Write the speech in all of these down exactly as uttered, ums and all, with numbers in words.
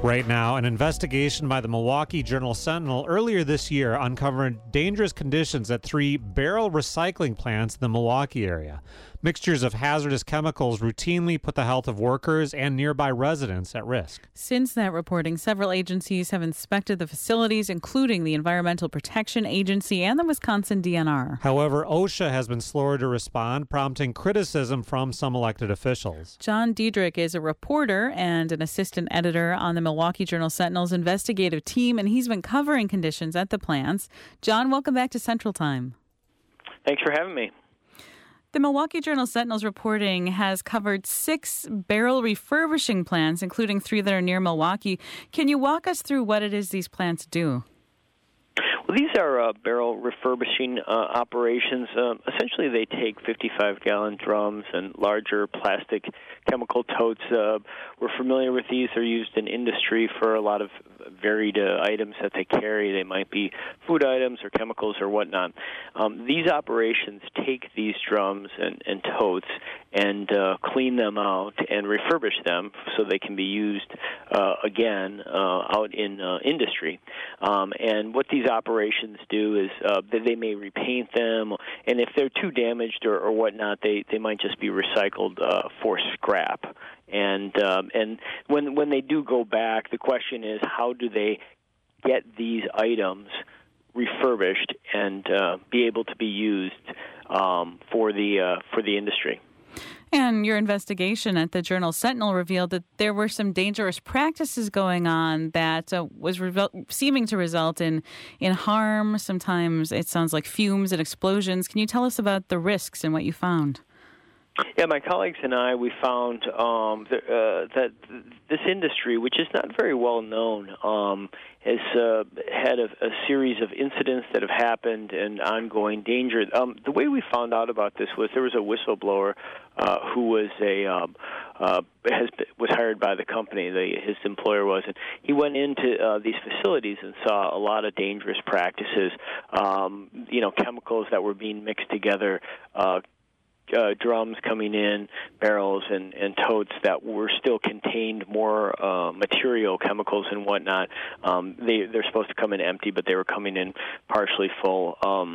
Right now, an investigation by the Milwaukee Journal-Sentinel earlier this year uncovered dangerous conditions at three barrel recycling plants in the Milwaukee area. Mixtures of hazardous chemicals routinely put the health of workers and nearby residents at risk. Since that reporting, several agencies have inspected the facilities, including the Environmental Protection Agency and the Wisconsin D N R. However, OSHA has been slower to respond, prompting criticism from some elected officials. John Diedrich is a reporter and an assistant editor on the Milwaukee Journal-Sentinel's investigative team, and he's been covering conditions at the plants. John, welcome back to Central Time. Thanks for having me. The Milwaukee Journal-Sentinel's reporting has covered six barrel refurbishing plants, including three that are near Milwaukee. Can you walk us through what it is these plants do? Well, these are uh, barrel refurbishing uh, operations. Uh, essentially, they take fifty-five gallon drums and larger plastic chemical totes. Uh, we're familiar with these. They're used in industry for a lot of varied uh, items that they carry. They might be food items or chemicals or whatnot. Um, these operations take these drums and, and totes and uh, clean them out and refurbish them so they can be used uh, again uh, out in uh, industry. Um, and what these operations do is uh, that they may repaint them, and if they're too damaged or, or whatnot, they, they might just be recycled uh, for scrap. And um, and when when they do go back, the question is, how do they get these items refurbished and uh, be able to be used um, for the uh, for the industry? And your investigation at the Journal-Sentinel revealed that there were some dangerous practices going on that uh, was re- seeming to result in, in harm. Sometimes it sounds like fumes and explosions. Can you tell us about the risks and what you found? Yeah, my colleagues and I, we found um, th- uh, that th- this industry, which is not very well known, um, has uh, had a, a series of incidents that have happened and ongoing danger. Um, the way we found out about this was there was a whistleblower uh, who was a um, uh, has was hired by the company. The, his employer was, and he went into uh, these facilities and saw a lot of dangerous practices. Um, you know, chemicals that were being mixed together. Uh, Uh, drums coming in, barrels and, and totes that were still contained more uh, material, chemicals and whatnot. Um, they, they're supposed to come in empty, but they were coming in partially full. Um,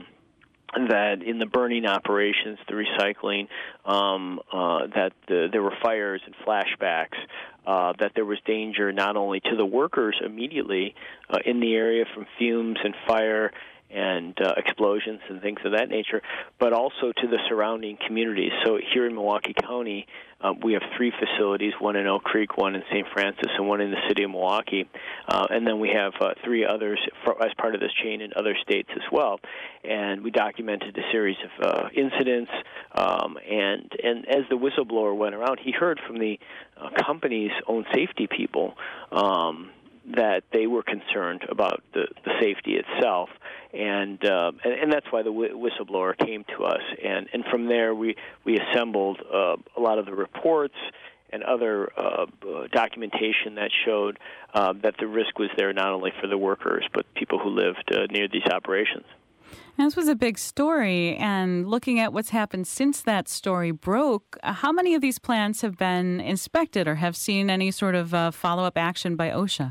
that in the burning operations, the recycling, um, uh, that the, there were fires and flashbacks, uh, that there was danger not only to the workers immediately uh, in the area from fumes and fire and uh, explosions and things of that nature, but also to the surrounding communities. So here in Milwaukee County, uh, we have three facilities, one in Oak Creek, one in Saint Francis, and one in the city of Milwaukee. Uh, and then we have uh, three others for, as part of this chain in other states as well. And we documented a series of uh, incidents, um, and, and as the whistleblower went around, he heard from the uh, company's own safety people um, that they were concerned about the, the safety itself, and, uh, and and that's why the whistleblower came to us. And, and from there, we we assembled uh, a lot of the reports and other uh, documentation that showed uh, that the risk was there not only for the workers but people who lived uh, near these operations. This was a big story, and looking at what's happened since that story broke, how many of these plants have been inspected or have seen any sort of uh, follow-up action by OSHA?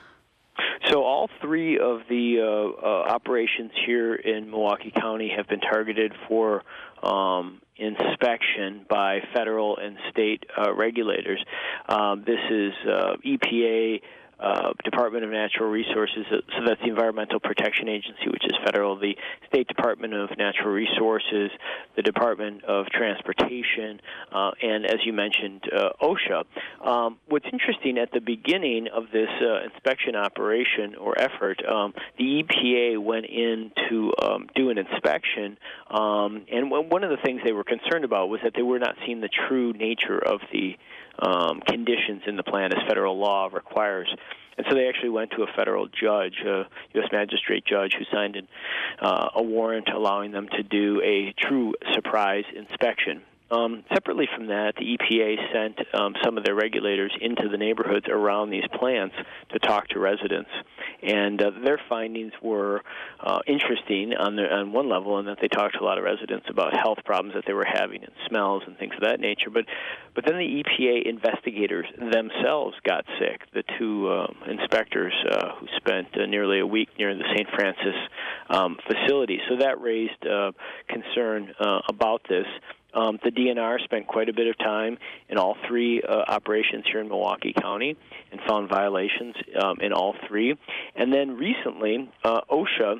So all three of the uh, uh, operations here in Milwaukee County have been targeted for um, inspection by federal and state uh, regulators. Um, this is uh, E P A, Uh, Department of Natural Resources, so that's the Environmental Protection Agency, which is federal, the State Department of Natural Resources, the Department of Transportation, uh, and as you mentioned, uh, OSHA. Um, what's interesting, at the beginning of this uh, inspection operation or effort, um, the E P A went in to um, do an inspection, um, and one of the things they were concerned about was that they were not seeing the true nature of the um, conditions in the plant as federal law requires. And so they actually went to a federal judge, a U S magistrate judge, who signed an, uh, a warrant allowing them to do a true surprise inspection. Um, separately from that, the E P A sent um, some of their regulators into the neighborhoods around these plants to talk to residents. And uh, their findings were uh, interesting on, the, on one level, in that they talked to a lot of residents about health problems that they were having and smells and things of that nature. But but then the E P A investigators themselves got sick, the two uh, inspectors uh, who spent uh, nearly a week near the Saint Francis um, facility. So that raised uh, concern uh, about this. Um, the D N R spent quite a bit of time in all three uh, operations here in Milwaukee County and found violations um, in all three. And then recently, uh, OSHA,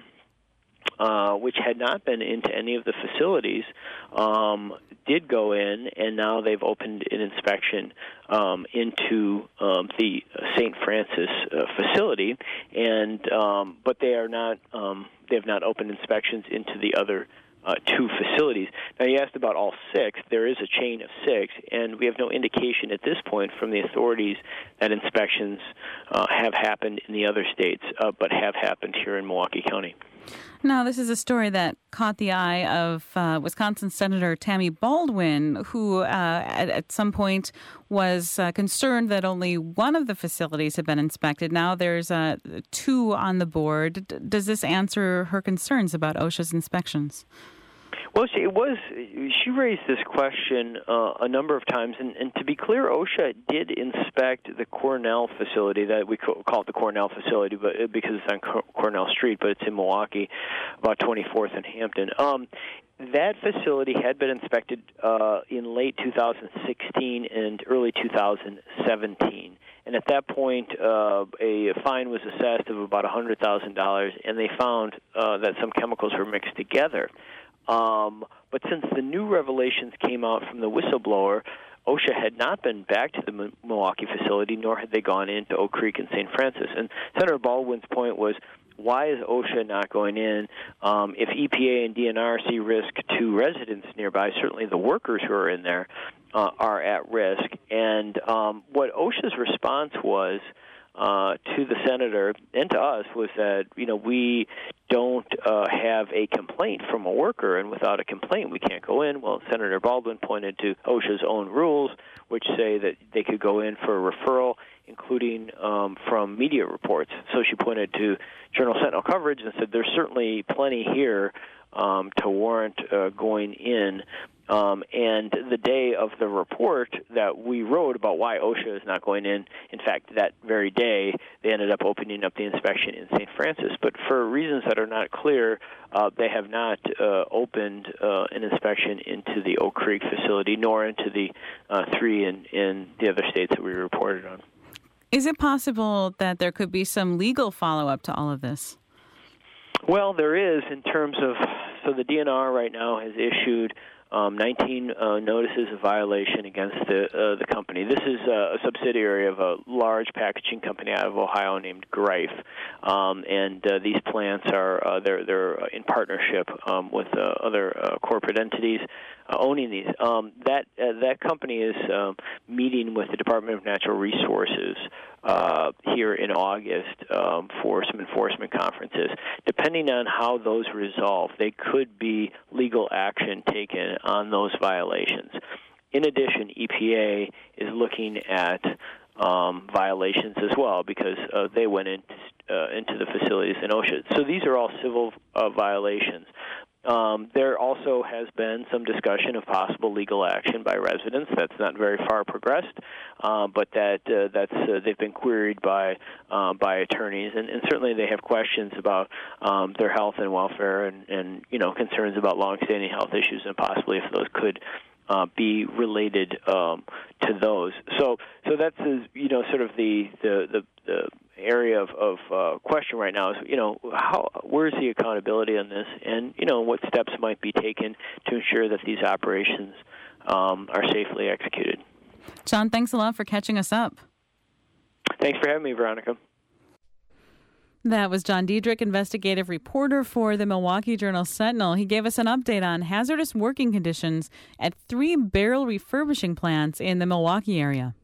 uh, which had not been into any of the facilities, um, did go in, and now they've opened an inspection um, into um, the Saint Francis uh, facility, and um, but they are not um, they have not opened inspections into the other Uh, two facilities. Now, you asked about all six. There is a chain of six, and we have no indication at this point from the authorities that inspections uh, have happened in the other states, uh, but have happened here in Milwaukee County. Now, this is a story that caught the eye of uh, Wisconsin Senator Tammy Baldwin, who uh, at, at some point was uh, concerned that only one of the facilities had been inspected. Now there's uh, two on the board. D- does this answer her concerns about OSHA's inspections? Well, she, it was. She raised this question uh, a number of times, and, and to be clear, OSHA did inspect the Cornell facility. That we call it the Cornell facility, but because it's on Cornell Street, but it's in Milwaukee, about twenty-fourth and Hampton. Um, that facility had been inspected uh, in late two thousand sixteen and early two thousand seventeen. And at that point, uh, a fine was assessed of about one hundred thousand dollars, and they found uh, that some chemicals were mixed together. Um, but since the new revelations came out from the whistleblower, OSHA had not been back to the M- Milwaukee facility, nor had they gone into Oak Creek and Saint Francis. And Senator Baldwin's point was, why is OSHA not going in? Um, if E P A and D N R see risk to residents nearby, certainly the workers who are in there uh, are at risk. And um, what OSHA's response was uh, to the senator and to us was that, you know, we don't uh, have a complaint from a worker, and without a complaint we can't go in. Well, Senator Baldwin pointed to OSHA's own rules, which say that they could go in for a referral, including um, from media reports. So she pointed to Journal Sentinel coverage and said there's certainly plenty here um, to warrant uh, going in. Um, and the day of the report that we wrote about why OSHA is not going in, in fact, that very day, they ended up opening up the inspection in Saint Francis. But for reasons that are not clear, uh, they have not uh, opened uh, an inspection into the Oak Creek facility, nor into the uh, three in, in the other states that we reported on. Is it possible that there could be some legal follow-up to all of this? Well, there is in terms of, so the D N R right now has issued Um, nineteen uh, notices of violation against the uh, the company. This is uh, a subsidiary of a large packaging company out of Ohio named Greif, um, and uh, these plants are uh, they're they're in partnership um, with uh, other uh, corporate entities uh, owning these. Um, that uh, that company is um, meeting with the Department of Natural Resources uh, here in August um, for some enforcement conferences. Depending on how those resolve, they could be legal action taken on those violations. In addition, E P A is looking at um, violations as well because uh, they went into, uh, into the facilities in OSHA. So these are all civil uh, violations. Um, there also has been some discussion of possible legal action by residents. That's not very far progressed, uh, but that uh, that's uh, they've been queried by uh, by attorneys, and, and certainly they have questions about um, their health and welfare, and, and you know concerns about longstanding health issues, and possibly if those could uh, be related um, to those. So so that's you know sort of the the the, the area of, of uh, question right now is, you know, how where's the accountability on this, and, you know, what steps might be taken to ensure that these operations um, are safely executed. John, thanks a lot for catching us up. Thanks for having me, Veronica. That was John Diedrich, investigative reporter for the Milwaukee Journal-Sentinel. He gave us an update on hazardous working conditions at three barrel refurbishing plants in the Milwaukee area.